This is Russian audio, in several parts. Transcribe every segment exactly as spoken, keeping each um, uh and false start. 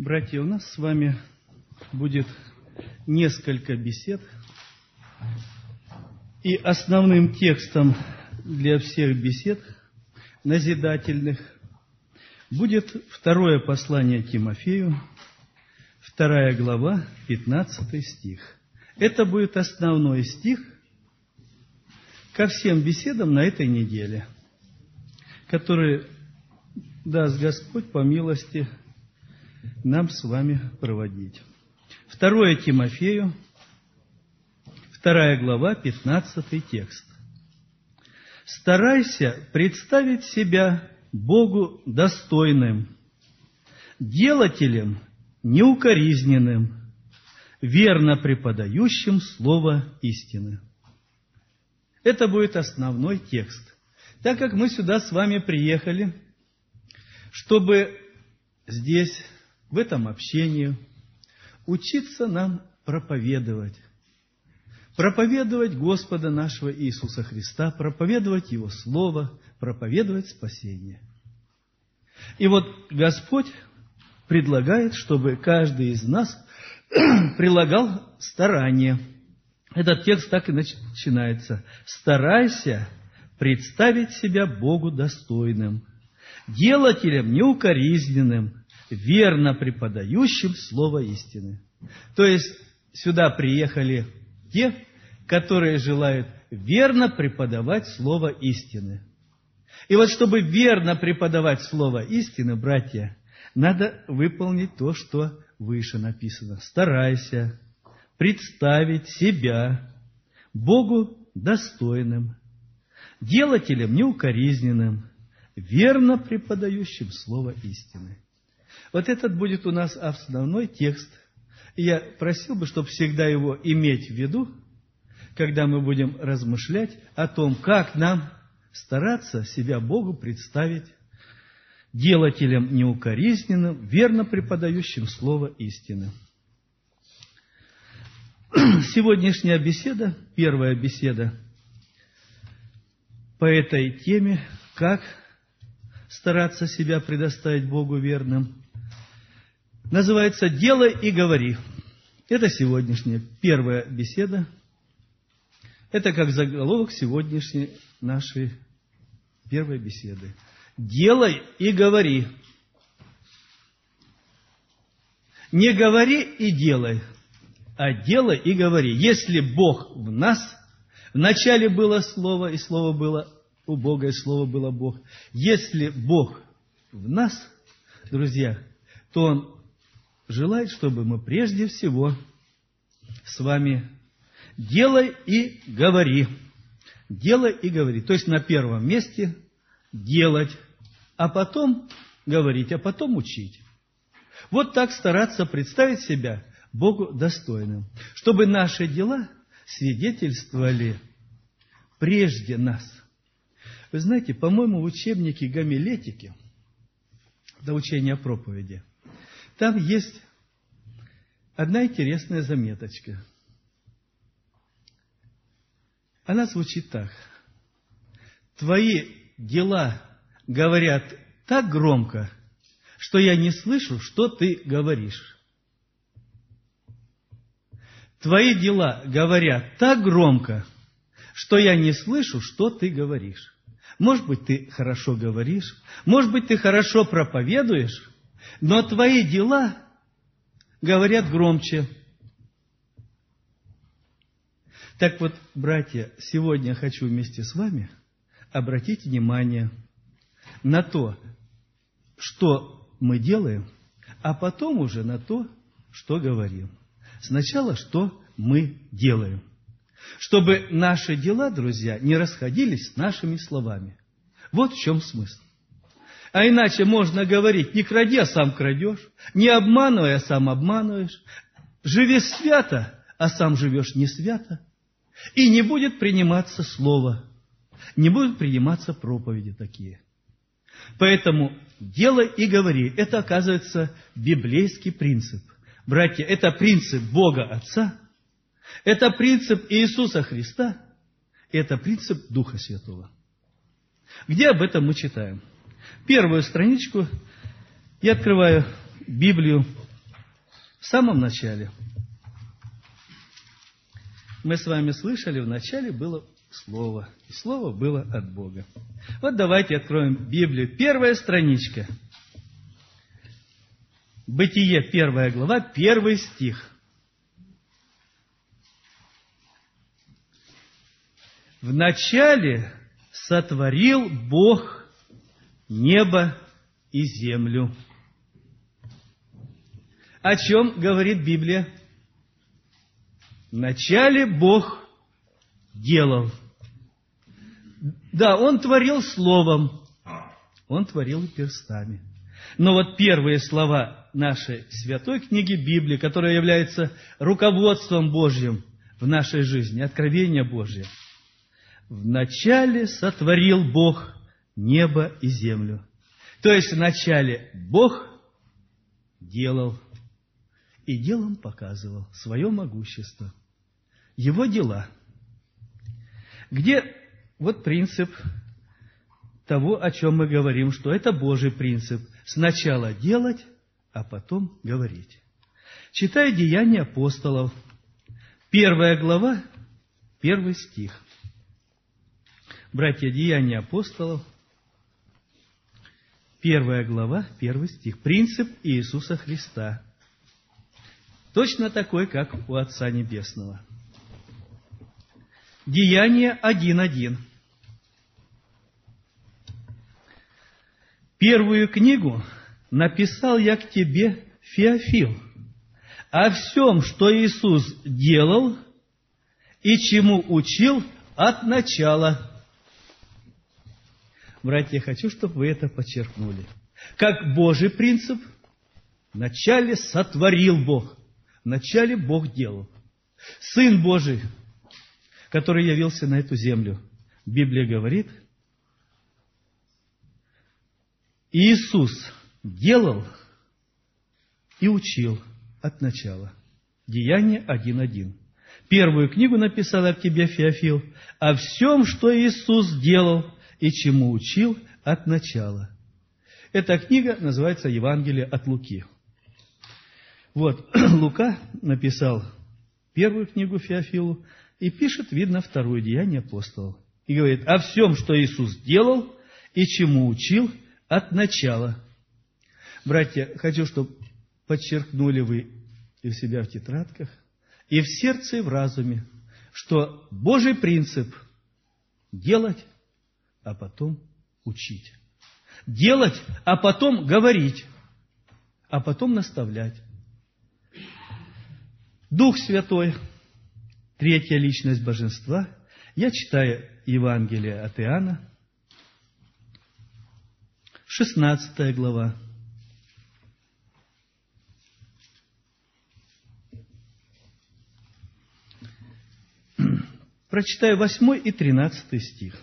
Братья, у нас с вами будет несколько бесед. И основным текстом для всех бесед назидательных будет второе послание Тимофею, вторая глава, пятнадцатый стих. Это будет основной стих ко всем беседам на этой неделе, которые даст Господь по милости нам с вами проводить. Второе Тимофею, вторая глава, пятнадцатый текст. «Старайся представить себя Богу достойным, делателем неукоризненным, верно преподающим слово истины». Это будет основной текст. Так как мы сюда с вами приехали, чтобы здесь, в этом общении, учиться нам проповедовать. Проповедовать Господа нашего Иисуса Христа, проповедовать Его Слово, проповедовать спасение. И вот Господь предлагает, чтобы каждый из нас прилагал старание. Этот текст так и начинается. «Старайся представить себя Богу достойным, делателем неукоризненным, верно преподающим слово истины». То есть, сюда приехали те, которые желают верно преподавать слово истины. И вот, чтобы верно преподавать слово истины, братья, надо выполнить то, что выше написано. Старайся представить себя Богу достойным, делателем неукоризненным, верно преподающим слово истины. Вот этот будет у нас основной текст. И я просил бы, чтобы всегда его иметь в виду, когда мы будем размышлять о том, как нам стараться себя Богу представить делателем неукоризненным, верно преподающим слово истины. Сегодняшняя беседа, первая беседа по этой теме, как стараться себя предоставить Богу верным, называется «Делай и говори». Это сегодняшняя первая беседа. Это как заголовок сегодняшней нашей первой беседы. «Делай и говори». Не говори и делай, а делай и говори. Если Бог в нас, вначале было Слово, и Слово было у Бога, и Слово было Бог. Если Бог в нас, друзья, то Он желает, чтобы мы прежде всего с вами делай и говори. Делай и говори. То есть на первом месте делать, а потом говорить, а потом учить. Вот так стараться представить себя Богу достойным, чтобы наши дела свидетельствовали прежде нас. Вы знаете, по-моему, в учебнике гомилетики, до учения о проповеди, там есть одна интересная заметочка. Она звучит так. Твои дела говорят так громко, что я не слышу, что ты говоришь. Твои дела говорят так громко, что я не слышу, что ты говоришь. Может быть, ты хорошо говоришь, может быть, ты хорошо проповедуешь, но твои дела говорят громче. Так вот, братья, сегодня я хочу вместе с вами обратить внимание на то, что мы делаем, а потом уже на то, что говорим. Сначала, что мы делаем. Чтобы наши дела, друзья, не расходились с нашими словами. Вот в чем смысл. А иначе можно говорить: не кради, а сам крадешь, не обманывай, а сам обманываешь, живи свято, а сам живешь не свято, и не будет приниматься слово, не будут приниматься проповеди такие. Поэтому делай и говори. Это, оказывается, библейский принцип. Братья, это принцип Бога Отца, это принцип Иисуса Христа, и это принцип Духа Святого. Где об этом мы читаем? Первую страничку я открываю Библию В самом начале мы с вами слышали, в начале было Слово, и Слово было от Бога. Вот давайте откроем Библию. Первая страничка. Бытие, первая глава, первый стих. В начале сотворил Бог небо и землю. О чем говорит Библия? В начале Бог делал. Да, Он творил словом, Он творил перстами. Но вот первые слова нашей святой книги Библии, которая является руководством Божьим в нашей жизни, откровение Божье. Вначале сотворил Бог небо и землю. То есть вначале Бог делал, и делом показывал свое могущество, Его дела. Где вот принцип того, о чем мы говорим, что это Божий принцип. Сначала делать, а потом говорить. Читая Деяния апостолов, первая глава, первый стих. Братья, Деяния апостолов, первая глава, первый стих. Принцип Иисуса Христа. Точно такой, как у Отца Небесного. Деяния один один. Первую книгу написал я к тебе, Феофил, о всем, что Иисус делал и чему учил от начала. Братья, хочу, чтобы вы это подчеркнули. Как Божий принцип, вначале сотворил Бог, вначале Бог делал. Сын Божий, который явился на эту землю, Библия говорит, Иисус делал и учил от начала. Деяние один один. Первую книгу написал я к тебе, Феофил, о всем, что Иисус делал и чему учил от начала. Эта книга называется Евангелие от Луки. Вот, Лука написал первую книгу Феофилу и пишет, видно, вторую, Деяния апостолов. И говорит, о всем, что Иисус делал и чему учил от начала. Братья, хочу, чтобы подчеркнули вы и у себя в тетрадках, и в сердце, и в разуме, что Божий принцип – делать, а потом учить. Делать, а потом говорить, а потом наставлять. Дух Святой, третья личность Божества. Я читаю Евангелие от Иоанна, шестнадцатая глава. Прочитаю восьмой и тринадцатый стих.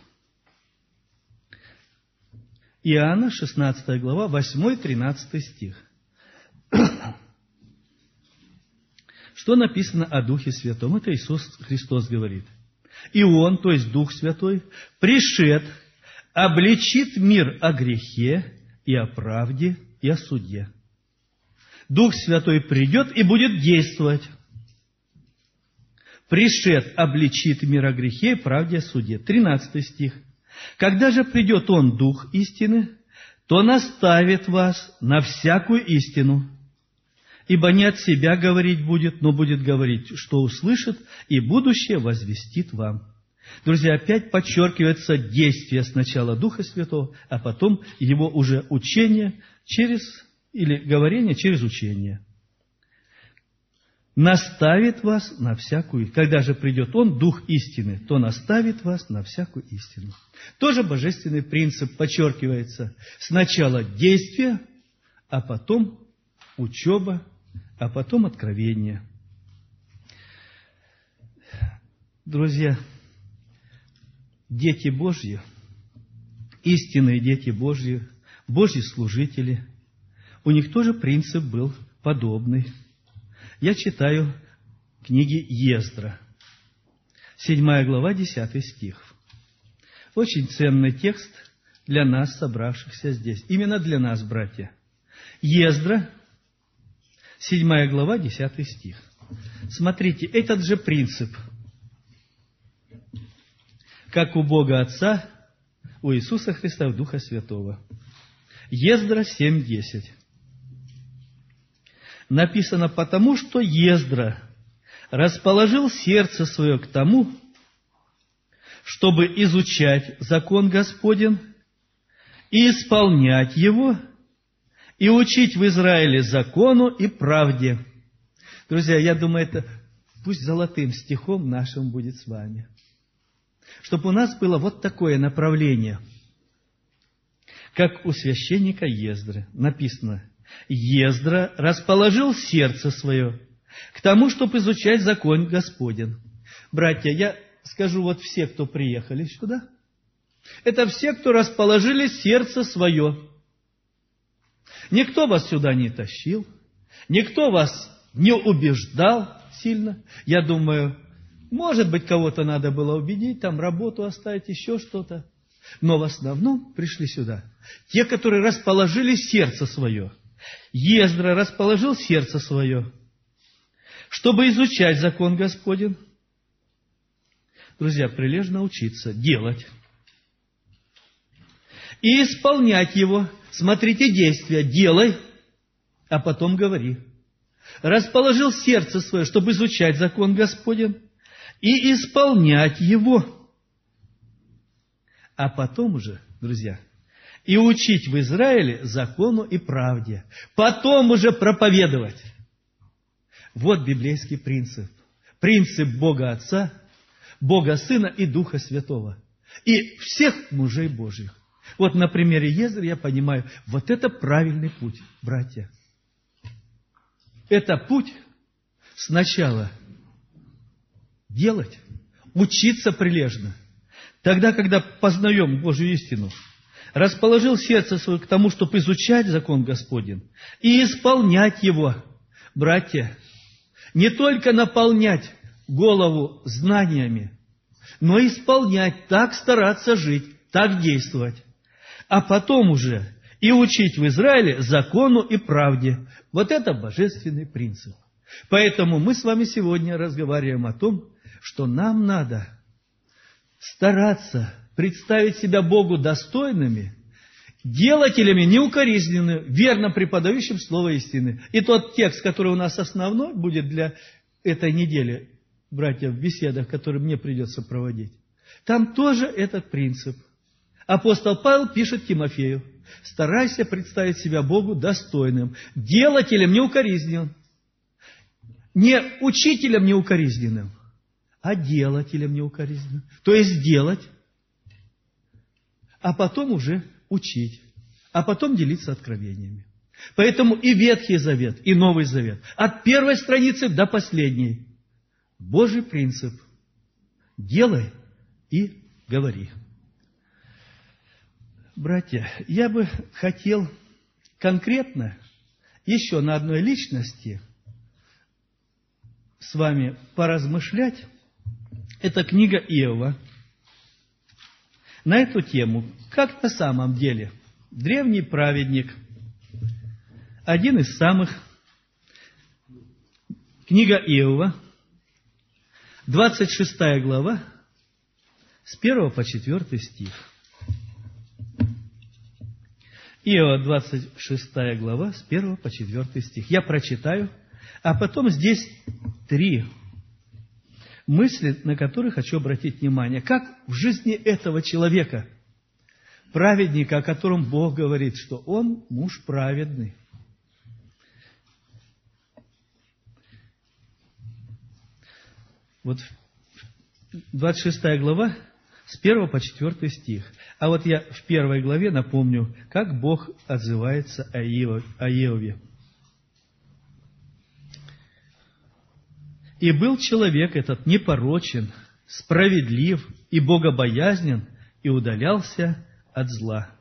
Иоанна, шестнадцатая глава, восьмой и тринадцатый стих. Что написано о Духе Святом? Это Иисус Христос говорит. И Он, то есть Дух Святой, пришед, обличит мир о грехе и о правде и о суде. Дух Святой придет и будет действовать. Пришед, обличит мир о грехе и правде и о суде. тринадцатый стих. Когда же придет Он, Дух истины, то наставит вас на всякую истину, ибо не от себя говорить будет, но будет говорить, что услышит, и будущее возвестит вам. Друзья, опять подчеркивается действие сначала Духа Святого, а потом Его уже учение через, или говорение через учение. Наставит вас на всякую, когда же придет Он, Дух истины, то наставит вас на всякую истину. Тоже божественный принцип подчеркивается. Сначала действие, а потом учеба, а потом откровение. Друзья, дети Божьи, истинные дети Божьи, Божьи служители, у них тоже принцип был подобный. Я читаю книги Ездра, седьмая глава, десятый стих. Очень ценный текст для нас, собравшихся здесь. Именно для нас, братья. Ездра, седьмая глава, десятый стих. Смотрите, этот же принцип, как у Бога Отца, у Иисуса Христа, у Духа Святого. Ездра семь десять. Написано: «Потому что Ездра расположил сердце свое к тому, чтобы изучать закон Господень и исполнять его, и учить в Израиле закону и правде». Друзья, я думаю, это пусть золотым стихом нашим будет с вами. Чтобы у нас было вот такое направление, как у священника Ездры. Написано: «Ездра расположил сердце свое к тому, чтобы изучать закон Господень». Братья, я скажу, вот все, кто приехали сюда, это все, кто расположили сердце свое. Никто вас сюда не тащил, никто вас не убеждал сильно. Я думаю, может быть, кого-то надо было убедить, там работу оставить, еще что-то. Но в основном пришли сюда те, которые расположили сердце свое. Ездра расположил сердце свое, чтобы изучать закон Господень. Друзья, прилежно учиться, делать. И исполнять его. Смотрите действия. Делай, а потом говори. Расположил сердце свое, чтобы изучать закон Господень и исполнять его. А потом уже, друзья, и учить в Израиле закону и правде. Потом уже проповедовать. Вот библейский принцип. Принцип Бога Отца, Бога Сына и Духа Святого. И всех мужей Божьих. Вот на примере Ездры я понимаю, вот это правильный путь, братья. Это путь сначала делать, учиться прилежно. Тогда, когда познаем Божью истину, расположил сердце свое к тому, чтобы изучать закон Господень и исполнять его. Братья, не только наполнять голову знаниями, но исполнять, так стараться жить, так действовать. А потом уже и учить в Израиле закону и правде. Вот это божественный принцип. Поэтому мы с вами сегодня разговариваем о том, что нам надо стараться представить себя Богу достойными, делателями неукоризненными, верно преподающим слово истины. И тот текст, который у нас основной будет для этой недели, братья, в беседах, которые мне придется проводить, там тоже этот принцип. Апостол Павел пишет Тимофею: старайся представить себя Богу достойным, делателем неукоризненным, не учителем неукоризненным, а делателем неукоризненным. То есть делать, а потом уже учить, а потом делиться откровениями. Поэтому и Ветхий Завет, и Новый Завет, от первой страницы до последней, Божий принцип: делай и говори. Братья, я бы хотел конкретно еще на одной личности с вами поразмышлять. Это книга Иова. На эту тему, как на самом деле древний праведник, один из самых, книга Иова, двадцать шестая глава, с первого по четвертый стих. Иова, двадцать шестая глава, с первого по четвертый стих. Я прочитаю, а потом здесь три мысли, на которые хочу обратить внимание. Как в жизни этого человека, праведника, о котором Бог говорит, что он муж праведный. Вот двадцать шестая глава, с первого по четвертый стих. А вот я в первой главе напомню, как Бог отзывается о Иове. «И был человек этот непорочен, справедлив и богобоязнен, и удалялся от зла».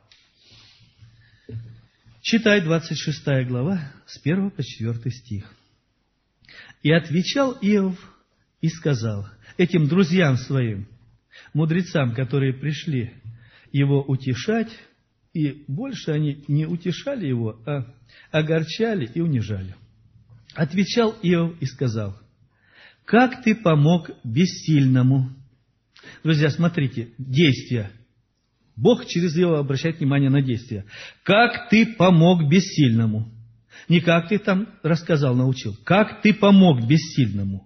Читай двадцать шестая глава, с первого по четвертый стих. «И отвечал Иов и сказал этим друзьям своим, мудрецам, которые пришли его утешать, и больше они не утешали его, а огорчали и унижали. Отвечал Иов и сказал: как ты помог бессильному? Друзья, смотрите, действия. Бог через Иова обращает внимание на действия. Как ты помог бессильному? Не как ты там рассказал, научил. Как ты помог бессильному?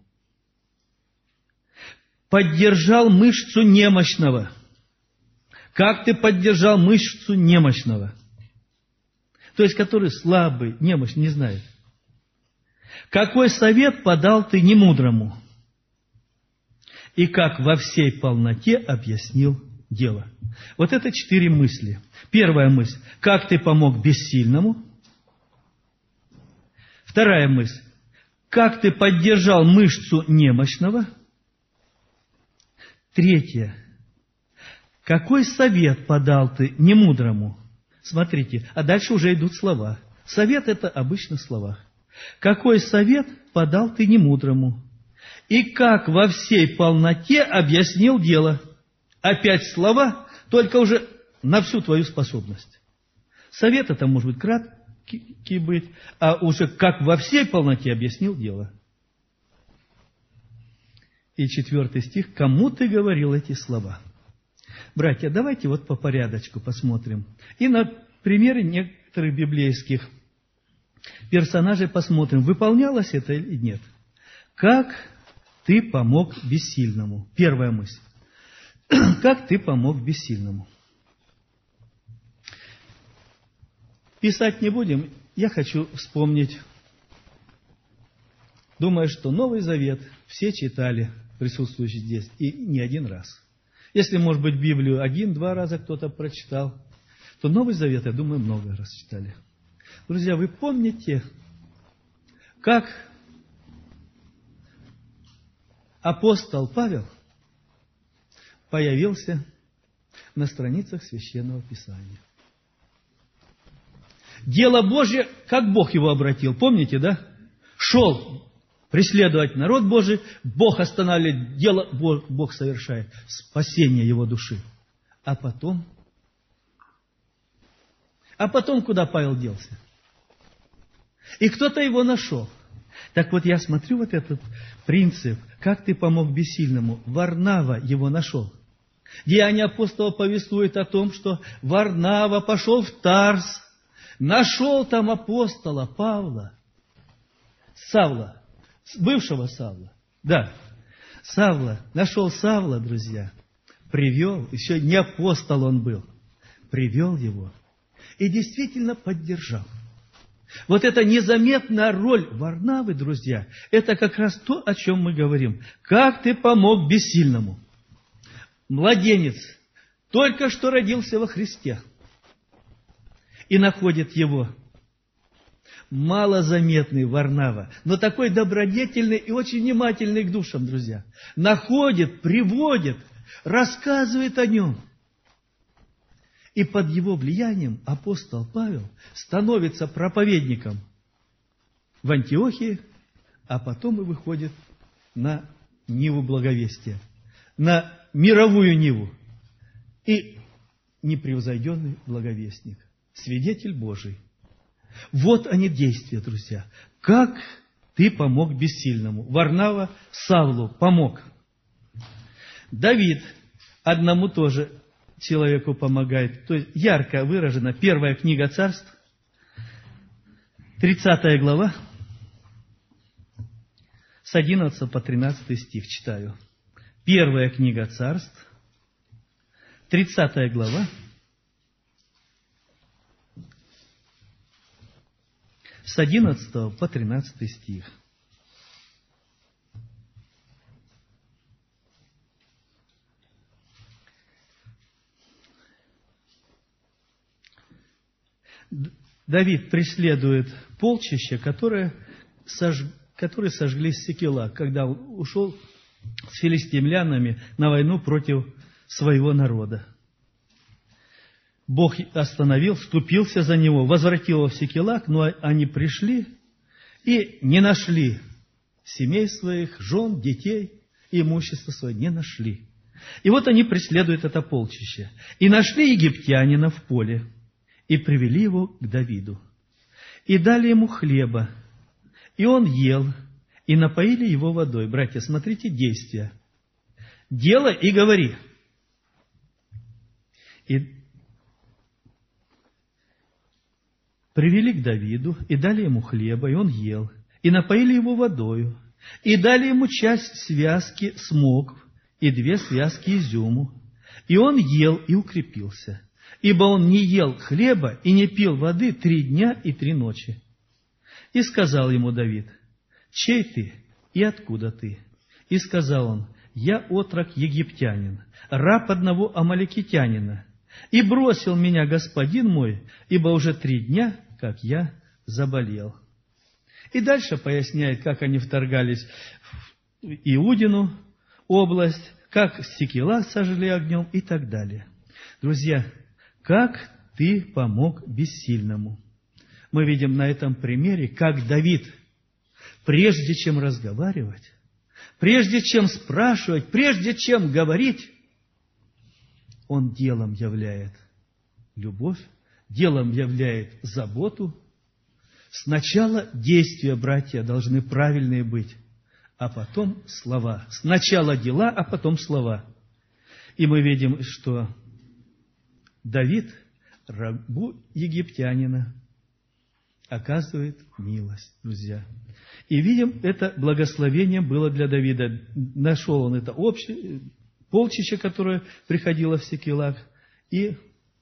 Поддержал мышцу немощного. Как ты поддержал мышцу немощного? То есть, который слабый, немощный, не знает. Какой совет подал ты немудрому? И как во всей полноте объяснил дело. Вот это четыре мысли. Первая мысль. Как ты помог бессильному? Вторая мысль. Как ты поддержал мышцу немощного? Третья. Какой совет подал ты немудрому? Смотрите, а дальше уже идут слова. Совет – это обычно слова. Какой совет подал ты немудрому? И как во всей полноте объяснил дело? Опять слова, только уже на всю твою способность. Совет это может быть краткий быть, а уже как во всей полноте объяснил дело. И четвертый стих. Кому ты говорил эти слова? Братья, давайте вот по порядочку посмотрим. И на примере некоторых библейских персонажей посмотрим, выполнялось это или нет. Как ты помог бессильному? Первая мысль. Как ты помог бессильному? Писать не будем. Я хочу вспомнить. Думаю, что Новый Завет все читали, присутствующие здесь, и не один раз. Если, может быть, Библию один-два раза кто-то прочитал, то Новый Завет, я думаю, много раз читали. Друзья, вы помните, как апостол Павел появился на страницах Священного Писания? Дело Божье, как Бог его обратил, помните, да? Шел преследовать народ Божий, Бог останавливает, дело Бог совершает, спасение его души. А потом, а потом куда Павел делся? И кто-то его нашел. Так вот, я смотрю вот этот принцип, как ты помог бессильному. Варнава его нашел. Деяния апостола повествует о том, что Варнава пошел в Тарс, нашел там апостола Павла, Савла, бывшего Савла. Да, Савла, нашел Савла, друзья, привел, еще не апостол он был, привел его и действительно поддержал. Вот эта незаметная роль Варнавы, друзья, это как раз то, о чем мы говорим. Как ты помог бессильному? Младенец только что родился во Христе и находит его малозаметный Варнава, но такой добродетельный и очень внимательный к душам, друзья. Находит, приводит, рассказывает о нем. И под его влиянием апостол Павел становится проповедником в Антиохии, а потом и выходит на Ниву благовестия, на мировую Ниву. И непревзойденный благовестник, свидетель Божий. Вот они действия, друзья. Как ты помог бессильному? Варнава Савлу помог. Давид одному тоже человеку помогает. То есть ярко выражено. Первая книга Царств, тридцатая глава, с одиннадцатого по тринадцатый стих читаю. Первая книга Царств, тридцатая глава, с одиннадцатого по тринадцатый стих. Давид преследует полчище, которое, сож... которые сожгли Сикелаг, когда ушел с филистимлянами на войну против своего народа. Бог остановил, вступился за него, возвратил его в Сикелаг, но они пришли и не нашли семей своих, жен, детей, и имущество свое не нашли. И вот они преследуют это полчище. И нашли египтянина в поле, и привели его к Давиду. И дали ему хлеба, И он ел, и напоили его водой. Братья, смотрите действия. Делай и говори. И привели к Давиду, и дали ему хлеба, и он ел, и напоили его водою, и дали ему часть связки смокв, и две связки изюму. И он ел и укрепился, ибо он не ел хлеба и не пил воды три дня и три ночи. И сказал ему Давид: чей ты и откуда ты? И сказал он: я отрок египтянин, раб одного амалекитянина. И бросил меня господин мой, ибо уже три дня, как я заболел. И дальше поясняет, как они вторгались в Иудину область, как Сикелаг сожгли огнем и так далее. Друзья, как ты помог бессильному? Мы видим на этом примере, как Давид, прежде чем разговаривать, прежде чем спрашивать, прежде чем говорить, он делом являет любовь, делом являет заботу. Сначала действия, братья, должны правильные быть, а потом слова. Сначала дела, а потом слова. И мы видим, что Давид, рабу египтянина, оказывает милость, друзья. И видим, это благословение было для Давида. Нашел он это общее, полчища, которое приходило в Сикелаг, и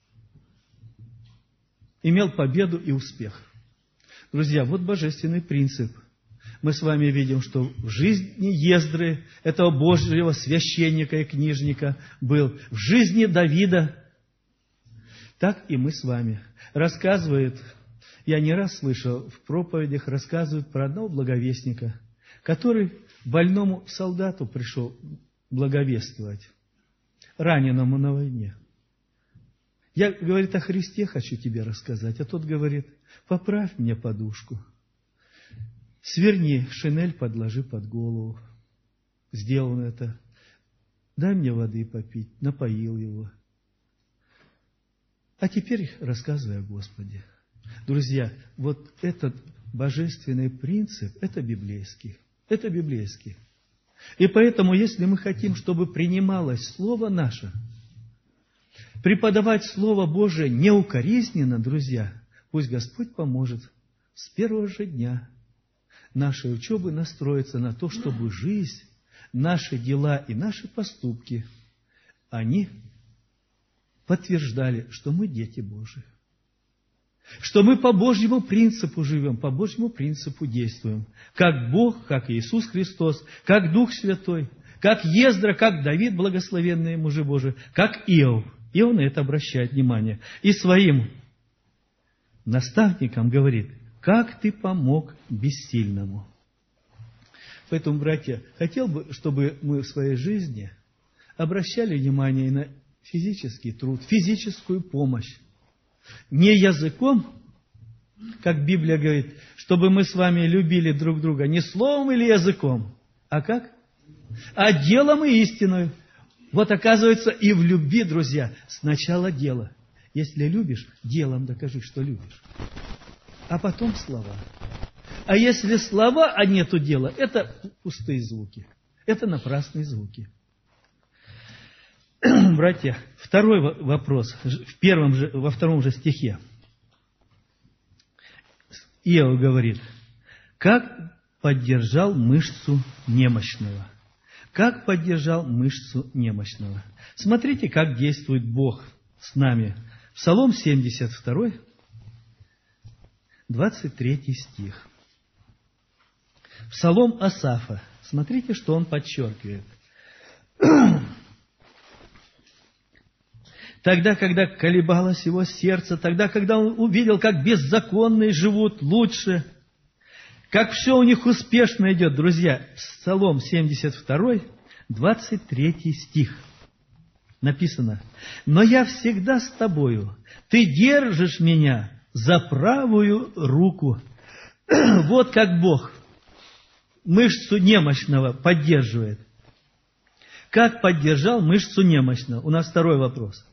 имел победу и успех. Друзья, вот божественный принцип. Мы с вами видим, что в жизни Ездры, этого Божьего священника и книжника, был. В жизни Давида. Так и мы с вами. Рассказывает, я не раз слышал в проповедях, рассказывают про одного благовестника, который больному солдату пришел благовествовать, раненому на войне. Я, говорит, о Христе хочу тебе рассказать. А тот говорит: поправь мне подушку, сверни шинель, подложи под голову. Сделал он это. Дай мне воды попить. Напоил его. А теперь рассказывай о Господе. Друзья, вот этот божественный принцип, это библейский. Это библейский. И поэтому, если мы хотим, чтобы принималось Слово наше, преподавать Слово Божие неукоризненно, друзья, пусть Господь поможет с первого же дня нашей учебы настроиться на то, чтобы жизнь, наши дела и наши поступки, они подтверждали, что мы дети Божии. Что мы по Божьему принципу живем, по Божьему принципу действуем. Как Бог, как Иисус Христос, как Дух Святой, как Ездра, как Давид, благословенные мужи Божии, как Иов. Иов на это обращает внимание. И своим наставникам говорит: как ты помог бессильному. Поэтому, братья, хотел бы, чтобы мы в своей жизни обращали внимание на физический труд, физическую помощь. Не языком, как Библия говорит, чтобы мы с вами любили друг друга не словом или языком, а как? А делом и истиной. Вот оказывается, и в любви, друзья, сначала дело. Если любишь, делом докажи, что любишь. А потом слова. А если слова, а нету дела, это пустые звуки. Это напрасные звуки. Братья, второй вопрос, в первом же, во втором же стихе. Иов говорит: как поддержал мышцу немощного? Как поддержал мышцу немощного? Смотрите, как действует Бог с нами. Псалом семьдесят два, двадцать третий стих. Псалом Асафа. Смотрите, что он подчеркивает. Тогда, когда колебалось его сердце, тогда, когда он увидел, как беззаконные живут лучше, как все у них успешно идет. Друзья, Псалом семьдесят два, двадцать третий стих. Написано: «Но я всегда с тобою, ты держишь меня за правую руку». Вот как Бог мышцу немощного поддерживает. Как поддержал мышцу немощного? У нас второй вопрос.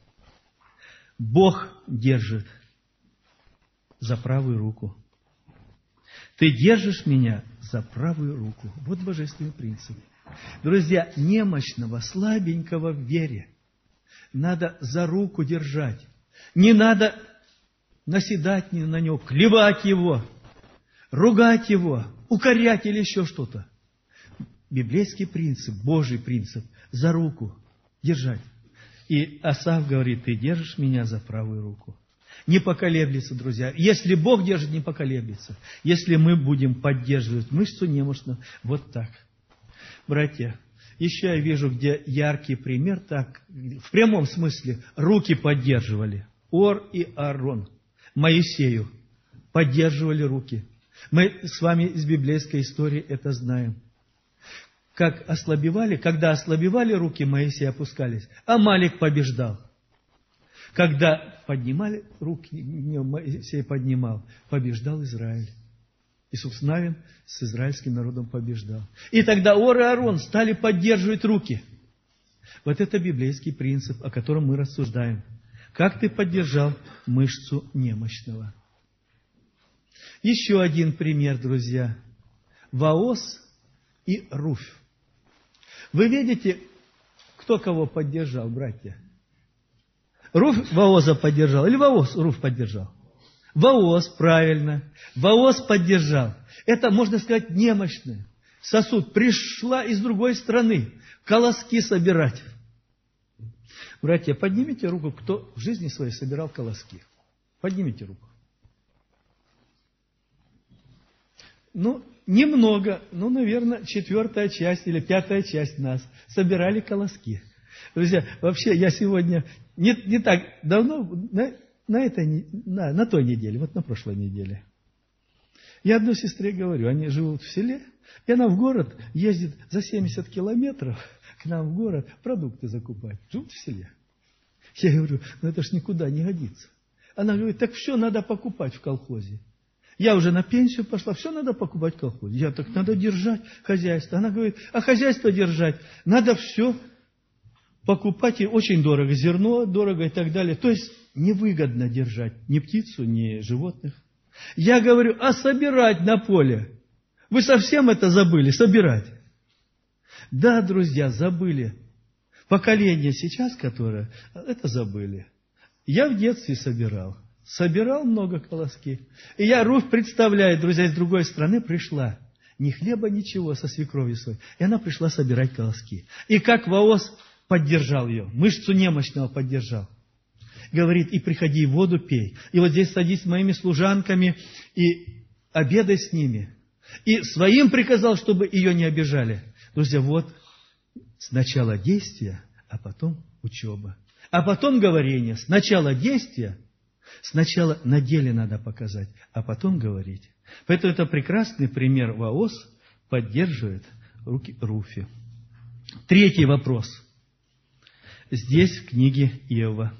Бог держит за правую руку. Ты держишь меня за правую руку. Вот божественный принцип. Друзья, немощного, слабенького в вере надо за руку держать. Не надо наседать на него, клевать его, ругать его, укорять или еще что-то. Библейский принцип, Божий принцип, за руку держать. И Асав говорит, ты держишь меня за правую руку. Не поколеблется, друзья. Если Бог держит, не поколеблется. Если мы будем поддерживать мышцу немощную, вот так. Братья, еще я вижу, где яркий пример, так, в прямом смысле, руки поддерживали. Ор и Аарон, Моисею, поддерживали руки. Мы с вами из библейской истории это знаем. Как ослабевали, когда ослабевали руки Моисея, опускались, Амалик побеждал. Когда поднимали руки, Моисей поднимал, побеждал Израиль. Иисус Навин с израильским народом побеждал. И тогда Ор и Аарон стали поддерживать руки. Вот это библейский принцип, о котором мы рассуждаем. Как ты поддержал мышцу немощного? Еще один пример, друзья. Ваос и Руфь. Вы видите, кто кого поддержал, братья? Руфь Ваоза поддержал или Ваос Руфь поддержал? Ваос, правильно. Ваос поддержал. Это, можно сказать, немощный сосуд. Пришла из другой страны колоски собирать. Братья, поднимите руку, кто в жизни своей собирал колоски. Поднимите руку. Ну, немного, ну, наверное, четвертая часть или пятая часть нас собирали колоски. Друзья, вообще, я сегодня не, не так давно, на, на, этой, на, на той неделе, вот на прошлой неделе, я одной сестре говорю, они живут в селе, и она в город ездит за семьдесят километров к нам в город продукты закупать. Живут в селе. Я говорю, ну это ж никуда не годится. Она говорит, так все надо покупать в колхозе. Я уже на пенсию пошла, все надо покупать в колхозе. Я так, надо держать хозяйство. Она говорит, а хозяйство держать, надо все покупать, и очень дорого. Зерно дорого и так далее. То есть невыгодно держать ни птицу, ни животных. Я говорю, а собирать на поле? Вы совсем это забыли, собирать? Да, друзья, забыли. Поколение сейчас, которое, это забыли. Я в детстве собирал. Собирал много колоски. И я Руфь представляю, друзья, из другой страны пришла. Ни хлеба, ничего со свекровью своей. И она пришла собирать колоски. И как Ваос поддержал ее, мышцу немощного поддержал. Говорит, и приходи, воду пей. И вот здесь садись с моими служанками и обедай с ними. И своим приказал, чтобы ее не обижали. Друзья, вот сначала действия, а потом учеба. А потом говорение. Сначала действия, сначала на деле надо показать, а потом говорить. Поэтому это прекрасный пример. Ваос поддерживает руки Руфи. Третий вопрос. Здесь в книге Иова.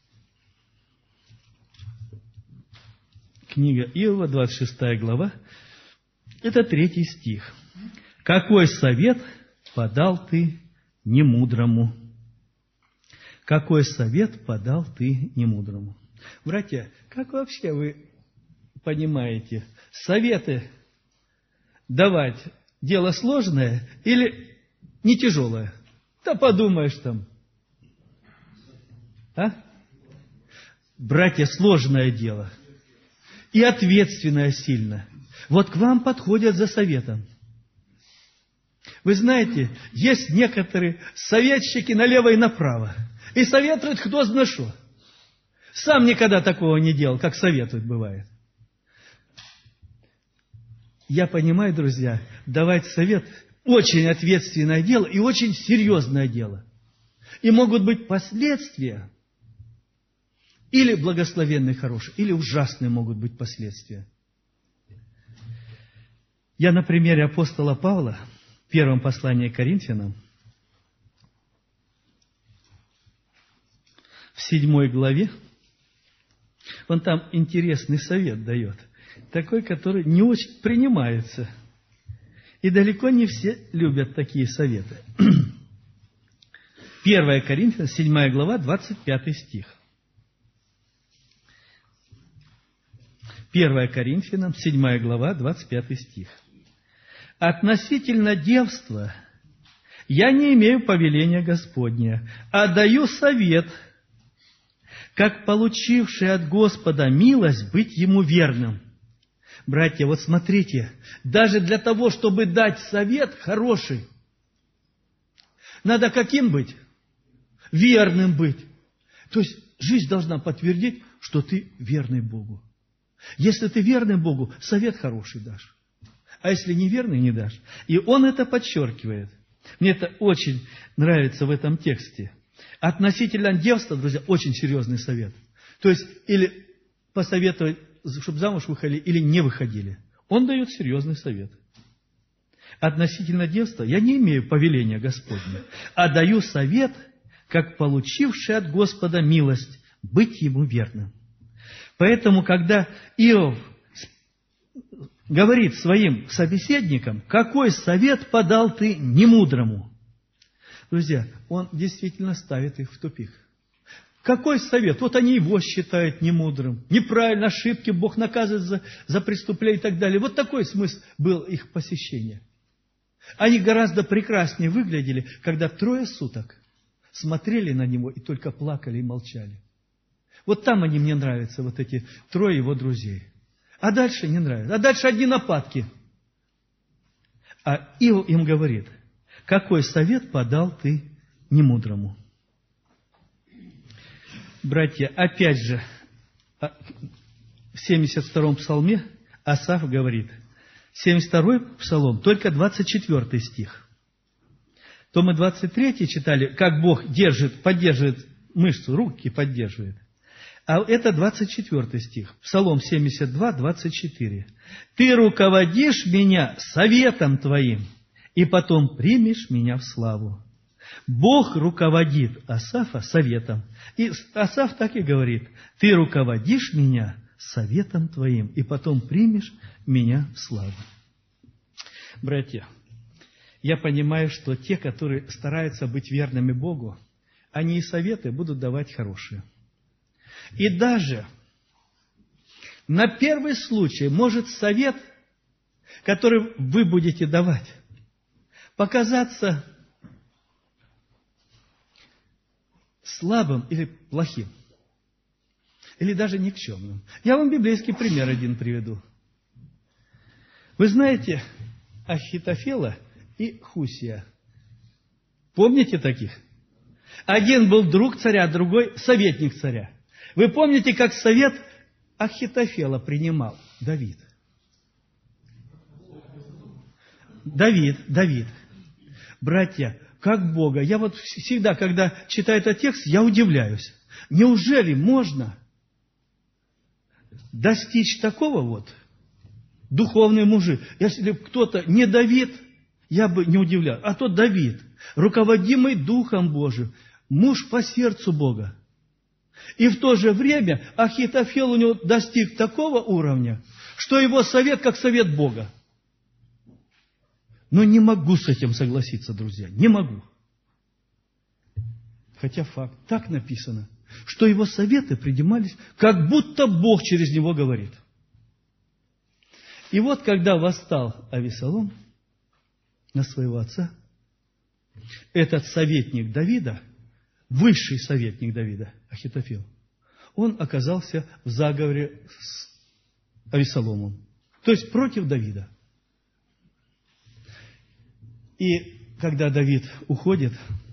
Книга Иова, двадцать шестая глава. Это третий стих. Какой совет подал ты немудрому? Какой совет подал ты немудрому? Братья, как вообще вы понимаете, советы давать дело сложное или не тяжелое? Да подумаешь там. А? Братья, сложное дело. И ответственное сильно. Вот к вам подходят за советом. Вы знаете, есть некоторые советчики налево и направо. И советуют кто знает что. Сам никогда такого не делал, как советуют, бывает. Я понимаю, друзья, давать совет очень ответственное дело и очень серьезное дело. И могут быть последствия, или благословенные, хорошие, или ужасные могут быть последствия. Я на примере апостола Павла, в первом послании к Коринфянам, в седьмой главе, он там интересный совет дает, такой, который не очень принимается. И далеко не все любят такие советы. первое Коринфянам, седьмая глава, двадцать пятый стих. первое Коринфянам, седьмая глава, двадцать пятый стих. «Относительно девства я не имею повеления Господня, а даю совет, как получивший от Господа милость быть Ему верным». Братья, вот смотрите, даже для того, чтобы дать совет хороший, надо каким быть? Верным быть. То есть, жизнь должна подтвердить, что ты верный Богу. Если ты верный Богу, совет хороший дашь. А если неверный, не дашь. И он это подчеркивает. Мне это очень нравится в этом тексте. Относительно девства, друзья, очень серьезный совет. То есть, или посоветовать, чтобы замуж выходили, или не выходили. Он дает серьезный совет. Относительно девства я не имею повеления Господня, а даю совет, как получивший от Господа милость, быть Ему верным. Поэтому, когда Иов говорит своим собеседникам, какой совет подал ты немудрому? Друзья, он действительно ставит их в тупик. Какой совет? Вот они его считают немудрым. Неправильно, ошибки, Бог наказывает за, за преступления и так далее. Вот такой смысл был их посещения. Они гораздо прекраснее выглядели, когда трое суток смотрели на него и только плакали и молчали. Вот там они мне нравятся, вот эти трое его друзей. А дальше не нравится. А дальше одни нападки. А Иов им говорит, какой совет подал ты немудрому? Братья, опять же, в семьдесят втором псалме Асаф говорит, семьдесят второй псалом, только двадцать четвёртый стих. То мы двадцать третий читали, как Бог держит, поддерживает мышцу, руки поддерживает. А это двадцать четвёртый стих, Псалом семьдесят два, двадцать четыре. «Ты руководишь меня советом Твоим, и потом примешь меня в славу». Бог руководит Асафа советом. И Асаф так и говорит, «Ты руководишь меня советом Твоим, и потом примешь меня в славу». Братья, я понимаю, что те, которые стараются быть верными Богу, они и советы будут давать хорошие. И даже на первый случай может совет, который вы будете давать, показаться слабым или плохим, или даже никчемным. Я вам библейский пример один приведу. Вы знаете Ахитофела и Хусия. Помните таких? Один был друг царя, другой советник царя. Вы помните, как совет Ахитофела принимал Давид? Давид, Давид. Братья, как Бога. Я вот всегда, когда читаю этот текст, я удивляюсь. Неужели можно достичь такого вот? Духовный мужик. Если бы кто-то не Давид, я бы не удивлял. А то Давид, руководимый Духом Божиим, муж по сердцу Бога. И в то же время Ахитофел у него достиг такого уровня, что его совет как совет Бога. Но не могу с этим согласиться, друзья, не могу. Хотя факт, так написано, что его советы принимались, как будто Бог через него говорит. И вот, когда восстал Авесолом на своего отца, этот советник Давида, высший советник Давида, Ахитофел, он оказался в заговоре с Авесоломом, то есть против Давида. И когда Давид уходит,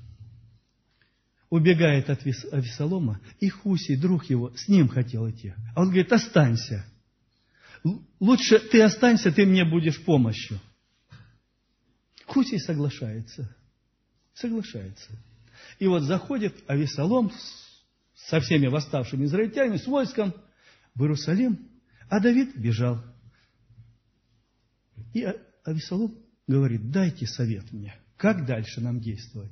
убегает от Авесолома, и Хусий, друг его, с ним хотел идти. А он говорит, останься. Лучше ты останься, ты мне будешь помощью. Хусий соглашается. Соглашается. И вот заходит Авесолом со всеми восставшими израильтянами, с войском в Иерусалим, а Давид бежал. И Авесолом говорит, дайте совет мне, как дальше нам действовать.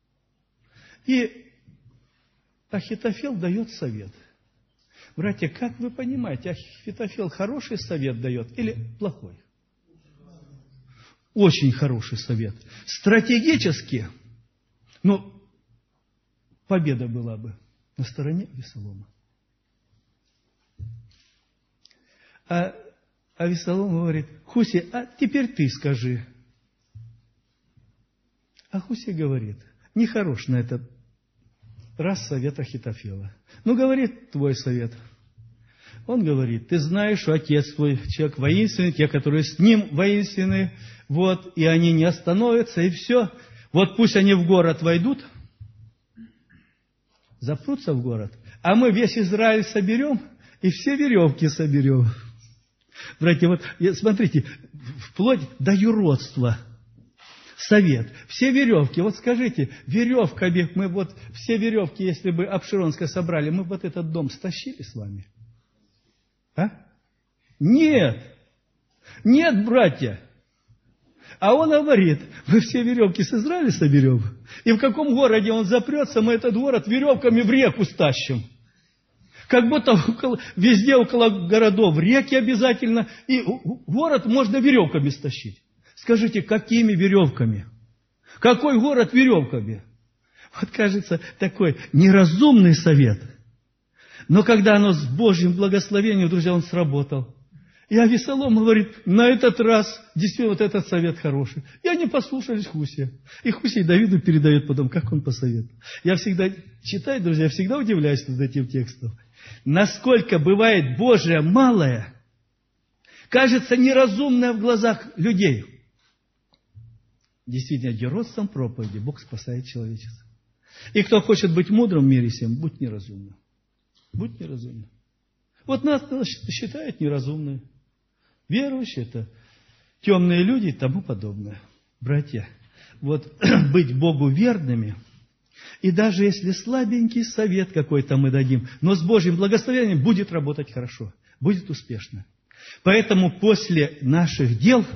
И Ахитофел дает совет. Братья, как вы понимаете, Ахитофел хороший совет дает или плохой? Очень хороший совет. Стратегически, но победа была бы на стороне Авесолома. А Авесолом говорит: Хуси, а теперь ты скажи. А Хуси говорит: нехорош на этот раз совет Ахитофела. Ну, говорит твой совет. Он говорит: ты знаешь, что отец твой человек воинственный, те, которые с ним воинственны, вот, и они не остановятся, и все. Вот пусть они в город войдут, запрутся в город, а мы весь Израиль соберем и все веревки соберем. Братья, вот смотрите, вплоть до юродства. Совет. Все веревки, вот скажите, веревками, мы вот все веревки, если бы Апшеронское собрали, мы бы вот этот дом стащили с вами? А? Нет. Нет, братья. А он говорит: мы все веревки с Израиля соберем, и в каком городе он запрется, мы этот город веревками в реку стащим. Как будто около, везде около городов реки обязательно, и город можно веревками стащить. Скажите, какими веревками? Какой город веревками? Вот кажется, такой неразумный совет. Но когда оно с Божьим благословением, друзья, он сработал. И Авесолом говорит: на этот раз действительно вот этот совет хороший. И они послушались Хусия. И Хусий Давиду передает потом, как он посоветовал. Я всегда читаю, друзья, всегда удивляюсь над этим текстом. Насколько бывает Божие малое, кажется неразумное в глазах людей. Действительно, геройством проповеди Бог спасает человечество. И кто хочет быть мудрым в мире всем, будь неразумным. Будь неразумным. Вот нас считают неразумными. Верующие — это темные люди и тому подобное. Братья, вот быть Богу верными, и даже если слабенький совет какой-то мы дадим, но с Божьим благословением будет работать хорошо, будет успешно. Поэтому после наших дел,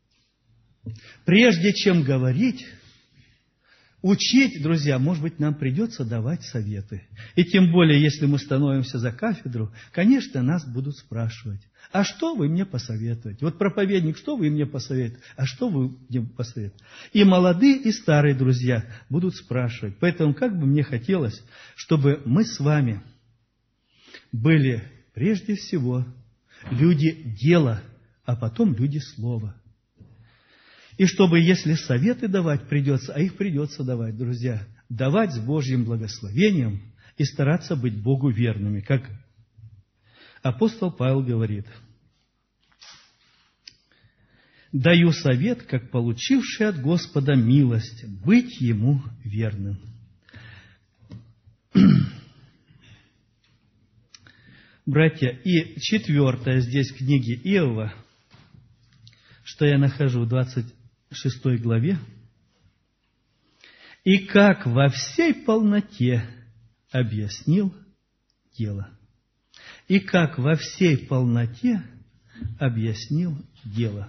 прежде чем говорить, учить, друзья, может быть, нам придется давать советы. И тем более, если мы становимся за кафедру, конечно, нас будут спрашивать: а что вы мне посоветуете? Вот проповедник, что вы мне посоветуете? А что вы мне посоветуете? И молодые, и старые друзья будут спрашивать. Поэтому, как бы мне хотелось, чтобы мы с вами были прежде всего люди дела, а потом люди слова. И чтобы, если советы давать придется, а их придется давать, друзья, давать с Божьим благословением и стараться быть Богу верными, как апостол Павел говорит: «Даю совет, как получивший от Господа милость, быть Ему верным». Братья, и четвертое здесь в книге Иова, что я нахожу в двадцать шестой главе. «И как во всей полноте объяснил дело». И как во всей полноте объяснил дело.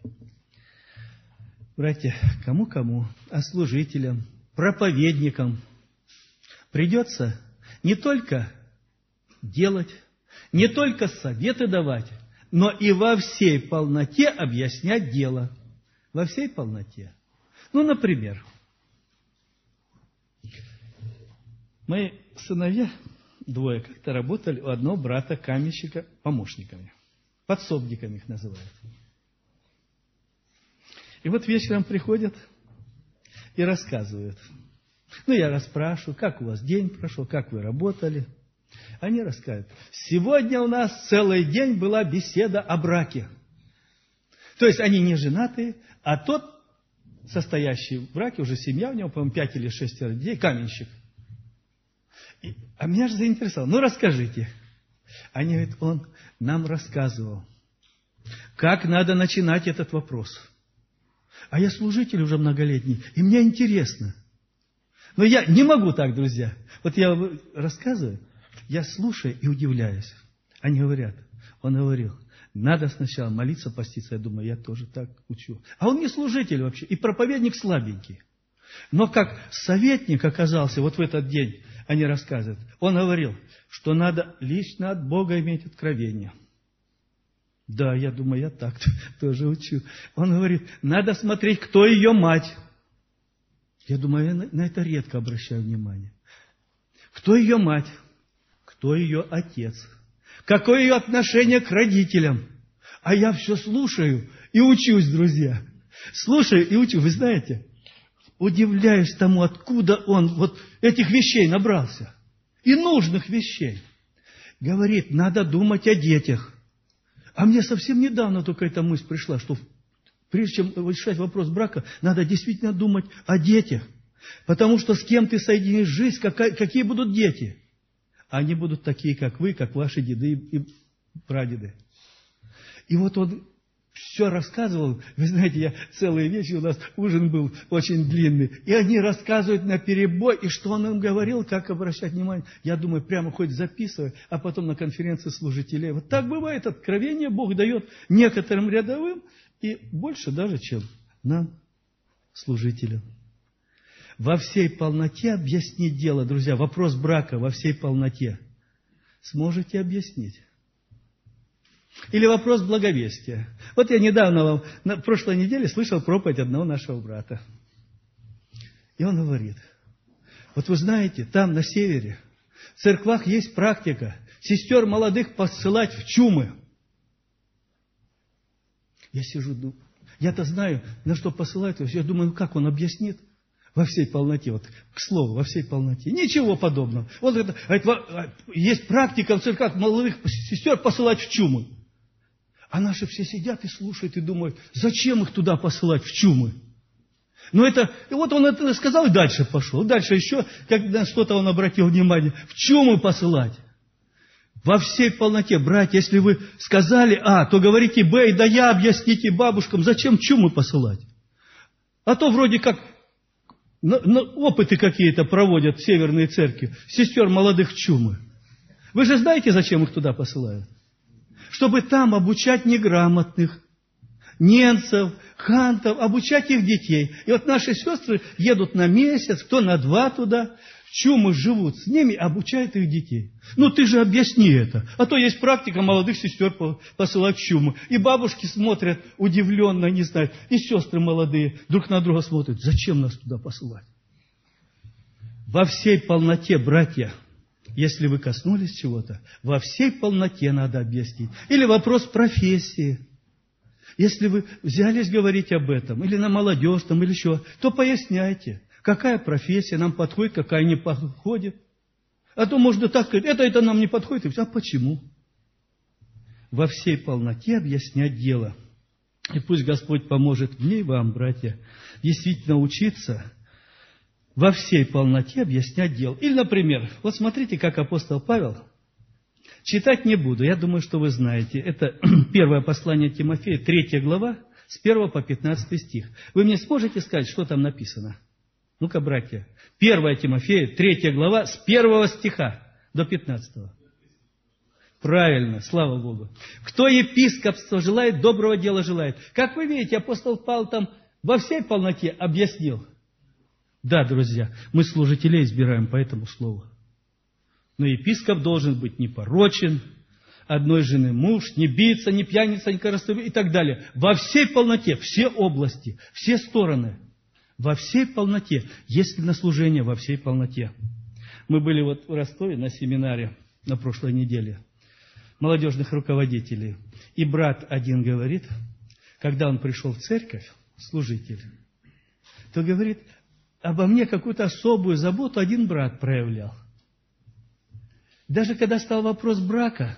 Братья, кому-кому, а служителям, проповедникам придется не только делать, не только советы давать, но и во всей полноте объяснять дело. Во всей полноте. Ну, например, мои сыновья, двое, как-то работали у одного брата каменщика помощниками. Подсобниками их называют. И вот вечером приходят и рассказывают. Ну, я расспрашиваю: как у вас день прошел, как вы работали. Они рассказывают: сегодня у нас целый день была беседа о браке. То есть они не женатые, а тот, состоящий в браке, уже семья у него, по-моему, пять или шесть детей, каменщик. И, а меня же заинтересовало: ну расскажите. Они говорят: он нам рассказывал, как надо начинать этот вопрос. А я служитель уже многолетний, и мне интересно. Но я не могу так, друзья. Вот я рассказываю, я слушаю и удивляюсь. Они говорят, он говорил: надо сначала молиться, поститься. Я думаю, я тоже так учу. А он не служитель вообще, и проповедник слабенький. Но как советник оказался вот в этот день, они рассказывают, он говорил, что надо лично от Бога иметь откровение. Да, я думаю, я так тоже учу. Он говорит, надо смотреть, кто ее мать. Я думаю, я на это редко обращаю внимание. Кто ее мать? Кто ее отец? Какое ее отношение к родителям? А я все слушаю и учусь, друзья. Слушаю и учу. Вы знаете, удивляюсь тому, откуда он вот этих вещей набрался. И нужных вещей. Говорит, надо думать о детях. А мне совсем недавно только эта мысль пришла, что прежде чем решать вопрос брака, надо действительно думать о детях. Потому что с кем ты соединишь жизнь, какая, какие будут дети? Они будут такие, как вы, как ваши деды и прадеды. И вот он все рассказывал. Вы знаете, я целые вещи, у нас ужин был очень длинный. И они рассказывают наперебой. И что он им говорил, как обращать внимание. Я думаю, прямо хоть записывай, а потом на конференции служителей. Вот так бывает. Откровение Бог дает некоторым рядовым. И больше даже, чем нам, служителям. Во всей полноте объяснить дело. Друзья, вопрос брака во всей полноте. Сможете объяснить? Или вопрос благовестия. Вот я недавно, вам, на прошлой неделе, слышал проповедь одного нашего брата. И он говорит, вот вы знаете, там на севере, в церквах есть практика сестер молодых посылать в чумы. Я сижу, думаю, я-то знаю, на что посылают. Я думаю, ну как он объяснит? Во всей полноте, вот к слову, во всей полноте. Ничего подобного. Вот это, это есть практика в церквах молодых сестер посылать в чумы. А наши все сидят и слушают, и думают, зачем их туда посылать, в чумы? Ну это, и вот он это сказал, и дальше пошел. Дальше еще, когда что-то он обратил внимание, в чумы посылать. Во всей полноте, братья, если вы сказали А, то говорите Б, и да я объясните бабушкам, зачем чумы посылать? А то вроде как на, на, опыты какие-то проводят в северные церкви, сестер молодых в чумы. Вы же знаете, зачем их туда посылают? Чтобы там обучать неграмотных, немцев, хантов, обучать их детей. И вот наши сестры едут на месяц, кто на два туда, в чумы живут с ними, обучают их детей. Ну ты же объясни это. А то есть практика молодых сестер посылать в чумы. И бабушки смотрят удивленно, не знают, и сестры молодые друг на друга смотрят. Зачем нас туда посылать? Во всей полноте, братья, если вы коснулись чего-то, во всей полноте надо объяснить. Или вопрос профессии. Если вы взялись говорить об этом, или на молодежь, там, или еще, то поясняйте, какая профессия нам подходит, какая не подходит. А то можно так сказать, это, это нам не подходит. И все. А почему? Во всей полноте объяснять дело. И пусть Господь поможет мне и вам, братья, действительно учиться во всей полноте объяснять дело. Или, например, вот смотрите, как апостол Павел, читать не буду, я думаю, что вы знаете. Это первое послание Тимофея, третья глава, с первого по пятнадцатый стих. Вы мне сможете сказать, что там написано? Ну-ка, братья. первое Тимофея, третья глава, с первого стиха до пятнадцатого. Правильно, слава Богу. Кто епископство желает, доброго дела желает. Как вы видите, апостол Павел там во всей полноте объяснил. Да, друзья, мы служителей избираем по этому слову. Но епископ должен быть непорочен, одной жены муж, не биться, не пьяница, не коростолюбив и так далее. Во всей полноте, все области, все стороны. Во всей полноте, если на служение, во всей полноте. Мы были вот в Ростове на семинаре на прошлой неделе молодежных руководителей. И брат один говорит, когда он пришел в церковь, служитель, то говорит, обо мне какую-то особую заботу один брат проявлял. Даже когда стал вопрос брака,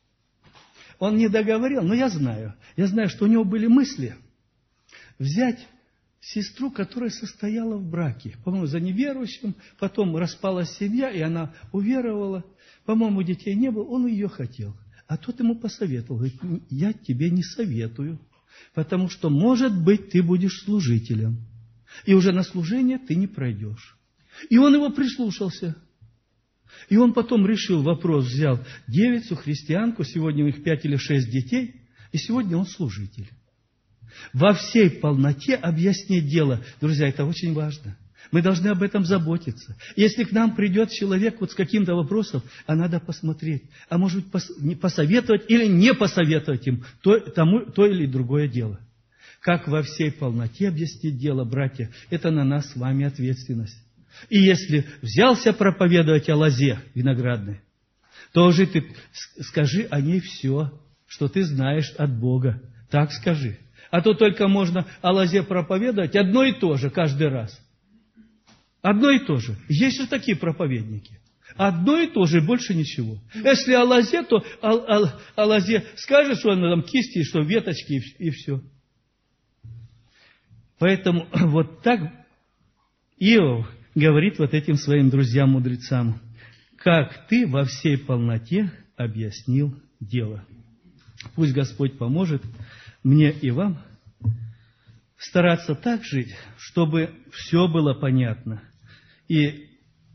он не договорил, но я знаю, я знаю, что у него были мысли взять сестру, которая состояла в браке, по-моему, за неверующим, потом распалась семья, и она уверовала, по-моему, детей не было, он ее хотел. А тот ему посоветовал, говорит, я тебе не советую, потому что, может быть, ты будешь служителем. И уже на служение ты не пройдешь. И он его прислушался. И он потом решил вопрос, взял девицу, христианку, сегодня у них пять или шесть детей, и сегодня он служитель. Во всей полноте объяснить дело. Друзья, это очень важно. Мы должны об этом заботиться. Если к нам придет человек вот с каким-то вопросом, а надо посмотреть, а может быть посоветовать или не посоветовать им то, тому, то или другое дело. Как во всей полноте объяснить дело, братья, это на нас с вами ответственность. И если взялся проповедовать о лозе виноградной, то уже ты скажи о ней все. что ты знаешь от Бога. Так скажи. А то только можно о лозе проповедовать одно и то же каждый раз. Одно и то же. Есть же такие проповедники. Одно и то же, и больше ничего. Если о лозе, то о, о, о лозе скажешь, что она там кисти, что веточки, и, и все. Поэтому вот так Иов говорит вот этим своим друзьям-мудрецам: как ты во всей полноте объяснил дело. Пусть Господь поможет мне и вам стараться так жить, чтобы все было понятно. И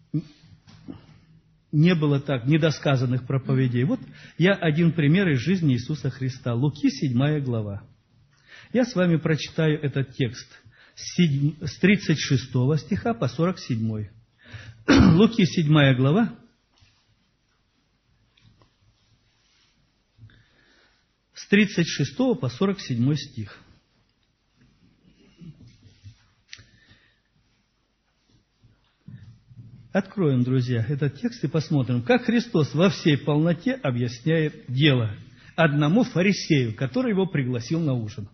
не было так недосказанных проповедей. Вот я один пример из жизни Иисуса Христа. Луки, седьмая глава. Я с вами прочитаю этот текст с тридцать шестого стиха по сорок седьмой. Луки, седьмая глава, с тридцать шестого по сорок седьмой стих. Откроем, друзья, этот текст и посмотрим, как Христос во всей полноте объясняет дело одному фарисею, который его пригласил на ужин.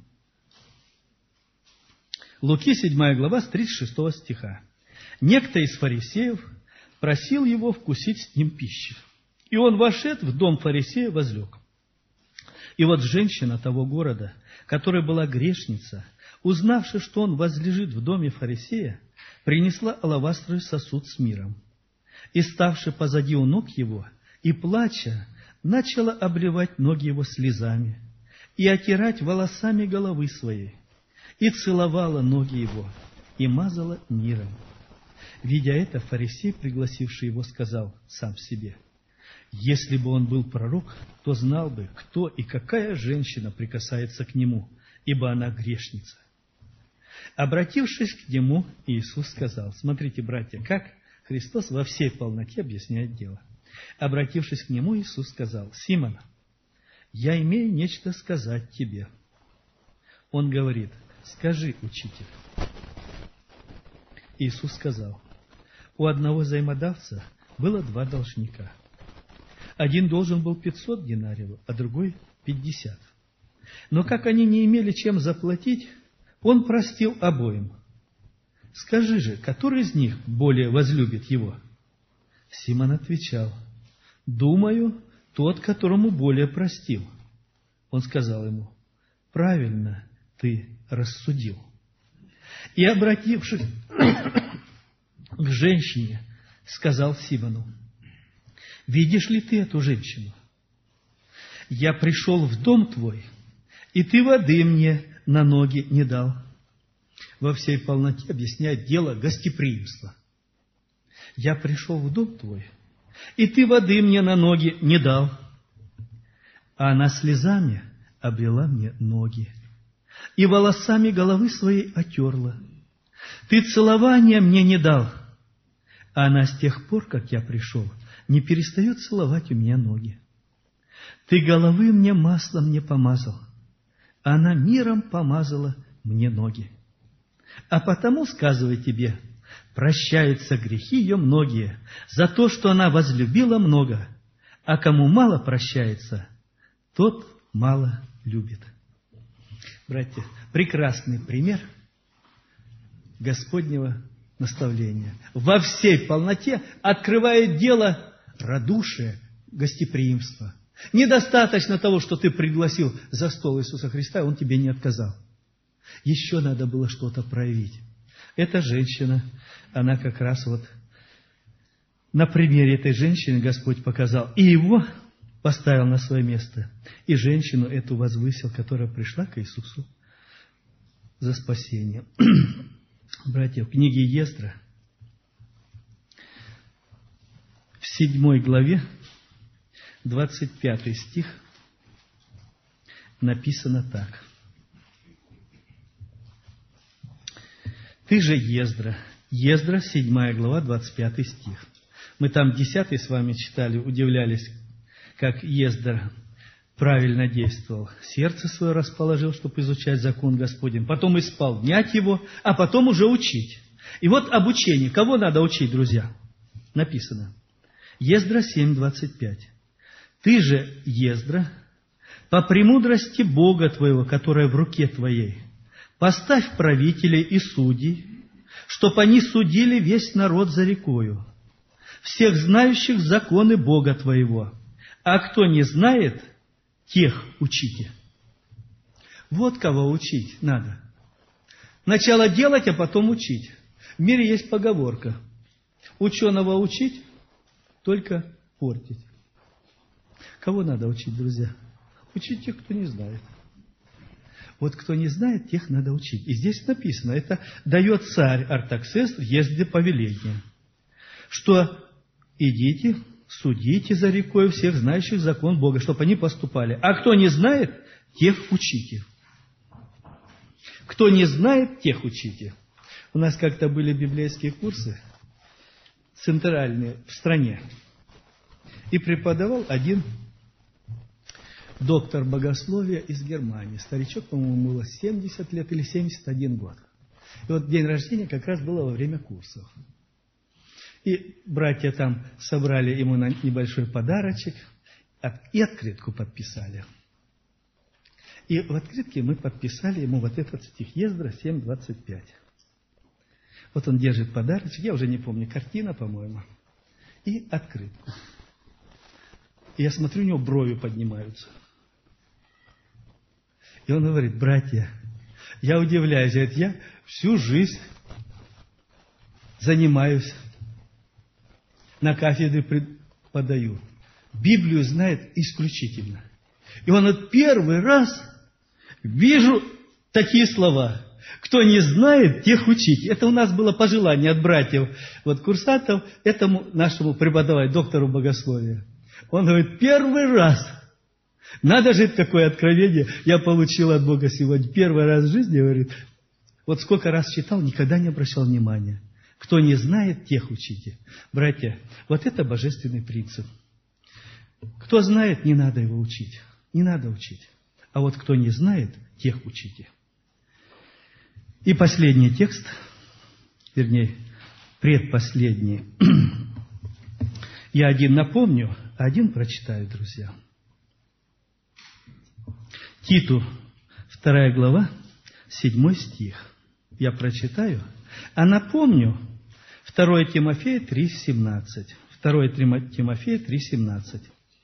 Луки, седьмая глава, с тридцать шестого стиха. «Некто из фарисеев просил его вкусить с ним пищи. И он, вошед в дом фарисея, возлег. И вот женщина того города, которая была грешница, узнавши, что он возлежит в доме фарисея, принесла алавастровый сосуд с миром. И, ставши позади у ног его, и, плача, начала обливать ноги его слезами, и отирать волосами головы своей, и целовала ноги его, и мазала миром. Видя это, фарисей, пригласивший его, сказал сам себе: если бы он был пророк, то знал бы, кто и какая женщина прикасается к нему, ибо она грешница. Обратившись к нему, Иисус сказал, смотрите, братья, как Христос во всей полноте объясняет дело. Обратившись к нему, Иисус сказал: Симон, я имею нечто сказать тебе. Он говорит: скажи, учитель. Иисус сказал: у одного взаимодавца было два должника. Один должен был пятьсот динариев, а другой пятьдесят. Но как они не имели чем заплатить, он простил обоим. Скажи же, который из них более возлюбит его? Симон отвечал: думаю, тот, которому более простил. Он сказал ему: правильно ты рассудил. И, обратившись к женщине, сказал Симону: видишь ли ты эту женщину? Я пришел в дом твой, и ты воды мне на ноги не дал. Во всей полноте объясняет дело гостеприимства. Я пришел в дом твой, и ты воды мне на ноги не дал. А она слезами облила мне ноги, и волосами головы своей отерла. Ты целования мне не дал, а она с тех пор, как я пришел, не перестает целовать у меня ноги. Ты головы мне маслом не помазал, а она миром помазала мне ноги. А потому, сказывай тебе, прощаются грехи ее многие за то, что она возлюбила много, а кому мало прощается, тот мало любит. Братья, прекрасный пример Господнего наставления. Во всей полноте открывает дело радушия, гостеприимства. Недостаточно того, что ты пригласил за стол Иисуса Христа, и Он тебе не отказал. Еще надо было что-то проявить. Эта женщина, она как раз вот на примере этой женщины Господь показал. И его поставил на свое место. И женщину эту возвысил, которая пришла к Иисусу за спасением. Братья, в книге Ездра, в седьмой главе, двадцать пятый стих, написано так. Ты же Ездра. Ездра, седьмая глава, двадцать пятый стих. Мы там десятый с вами читали, удивлялись, как Ездра правильно действовал. Сердце свое расположил, чтобы изучать закон Господень, потом исполнять его, а потом уже учить. И вот обучение. Кого надо учить, друзья? Написано. Ездра семь, двадцать пять. Ты же, Ездра, по премудрости Бога твоего, которая в руке твоей, поставь правителей и судей, чтоб они судили весь народ за рекою, всех знающих законы Бога твоего, а кто не знает, тех учите». Вот кого учить надо. Сначала делать, а потом учить. В мире есть поговорка: ученого учить, только портить. Кого надо учить, друзья? Учить тех, кто не знает. Вот кто не знает, тех надо учить. И здесь написано, это дает царь Артаксеркс езде повеление, что идите, судите за рекой всех знающих закон Бога, чтобы они поступали. А кто не знает, тех учите. Кто не знает, тех учите. У нас как-то были библейские курсы, центральные в стране. И преподавал один доктор богословия из Германии. Старичок, по-моему, было семьдесят лет или семьдесят один год. И вот день рождения как раз было во время курсов. И братья там собрали ему на небольшой подарочек и открытку подписали. И в открытке мы подписали ему вот этот стих Ездра семь двадцать пять. Вот он держит подарочек, я уже не помню, картина, по-моему, и открытку. И я смотрю, у него брови поднимаются. И он говорит: братья, я удивляюсь, говорит, я всю жизнь занимаюсь, на кафедре преподаю. Библию знает исключительно. И он вот первый раз вижу такие слова: кто не знает, тех учите. Это у нас было пожелание от братьев, вот курсантов, этому нашему преподавателю, доктору богословия. Он говорит: первый раз. Надо же, какое откровение я получил от Бога сегодня. Первый раз в жизни, говорит, вот сколько раз читал, никогда не обращал внимания. Кто не знает, тех учите. Братья, вот это божественный принцип. Кто знает, не надо его учить. Не надо учить. А вот кто не знает, тех учите. И последний текст, вернее, предпоследний. Я один напомню, а один прочитаю, друзья. Титу, вторая глава, седьмой стих. Я прочитаю, а напомню второе Тимофея три семнадцать. второе Тимофея три семнадцать.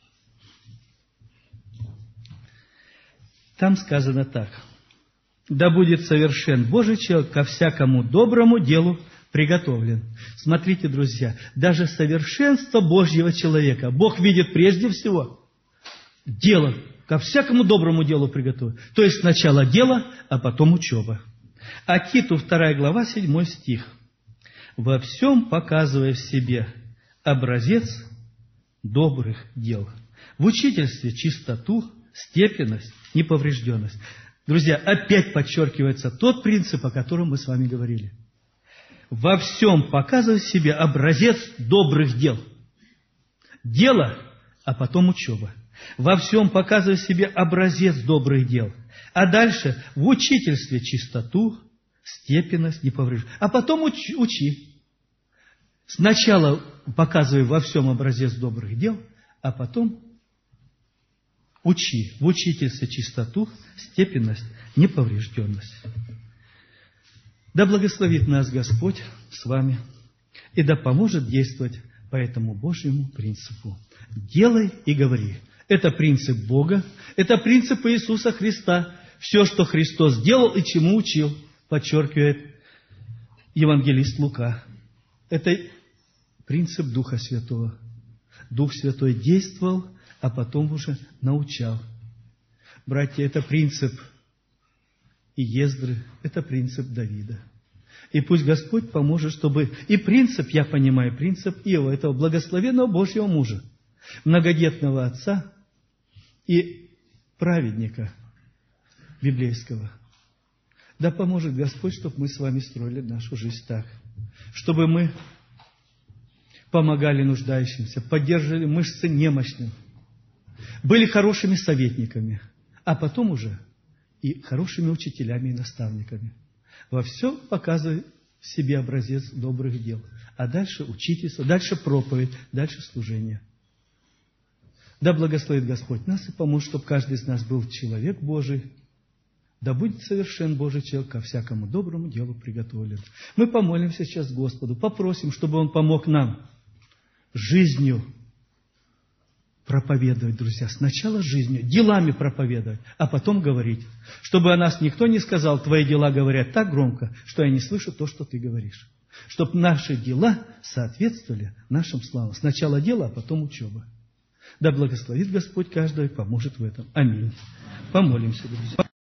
Там сказано так: «Да будет совершен Божий человек ко всякому доброму делу приготовлен». Смотрите, друзья, даже совершенство Божьего человека Бог видит прежде всего дело, ко всякому доброму делу приготовлен. То есть сначала дело, а потом учеба. А Титу, вторая глава, седьмой стих. «Во всем показывая в себе образец добрых дел, в учительстве чистоту, степенность, неповрежденность». Друзья, опять подчеркивается тот принцип, о котором мы с вами говорили. Во всем показывай себе образец добрых дел. Дело, а потом учеба. Во всем показывай себе образец добрых дел. А дальше в учительстве чистоту, степенность, неповрежденность. А потом учи, учи. Сначала показывай во всем образец добрых дел, а потом учи в учительстве чистоту, степенность, неповрежденность. Да благословит нас Господь с вами, и да поможет действовать по этому Божьему принципу. Делай и говори. Это принцип Бога, это принцип Иисуса Христа. Все, что Христос сделал и чему учил, подчеркивает евангелист Лука. Это принцип Духа Святого. Дух Святой действовал, а потом уже научал. Братья, это принцип Иездры, это принцип Давида. И пусть Господь поможет, чтобы и принцип, я понимаю, принцип Иова, этого благословенного Божьего мужа, многодетного отца и праведника библейского. Да поможет Господь, чтобы мы с вами строили нашу жизнь так, чтобы мы помогали нуждающимся, поддерживали мышцы немощным, были хорошими советниками, а потом уже и хорошими учителями и наставниками. Во всем показывай в себе образец добрых дел. А дальше учительство, дальше проповедь, дальше служение. Да благословит Господь нас и поможет, чтобы каждый из нас был человек Божий. Да будет совершен Божий человек, ко всякому доброму делу приготовлен. Мы помолимся сейчас Господу, попросим, чтобы Он помог нам жизнью проповедовать, друзья. Сначала жизнью, делами проповедовать, а потом говорить. Чтобы о нас никто не сказал, твои дела говорят так громко, что я не слышу то, что ты говоришь. Чтобы наши дела соответствовали нашим словам. Сначала дело, а потом учеба. Да благословит Господь каждого и поможет в этом. Аминь. Помолимся, друзья.